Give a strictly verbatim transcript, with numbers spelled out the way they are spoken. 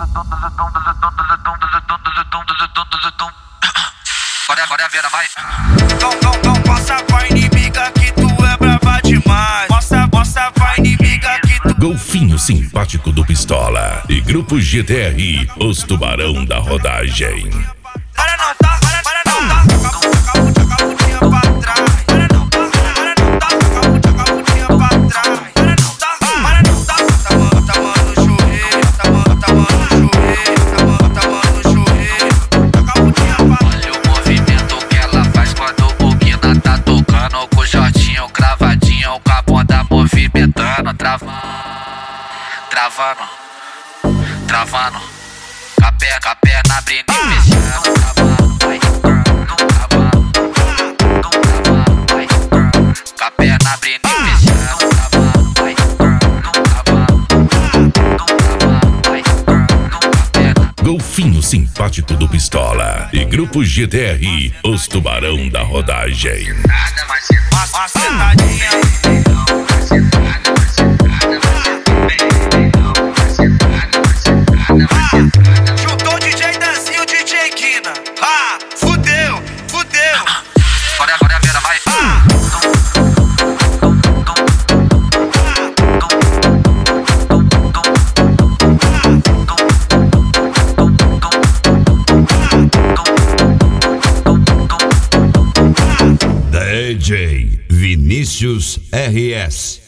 Bora, bora, Vera, vai. Não, não, não passa pra inimiga que tu é brava demais. Mostra, mostra pra inimiga que tu... Golfinho simpático do Pistola e Grupo G T R, os tubarão da rodagem. Para não tá, para, para não tá. Taca a bundinha pra trás. Para não tá, para não tá. Taca a bundinha pra trás. Para não tá, para não tá. Tá mano, tá mano, joelho. Tá mano, tá mano, joelho. Tá mano, tá mano, joelho. Taca a bundinha pra trás. Olha o movimento que ela faz quando o Buquina tá tocando. Com o shortinho cravadinho, com a bunda movimentando. Travando, travando, travando. Com a perna, com a perna abrindo e fechando. Travando, vai, travando, travando, vai, com a perna abrindo e fechando. Travando, vai, travando, travando, vai, com a perna. Golfinho simpático do Pistola e Grupo G T R, os tubarão da rodagem. Macetadinha. Juntou o D J Danzinho e o D J Kina. Ah, fudeu, fudeu. Bora, bora, Vera, vai. D J Vinícius R S.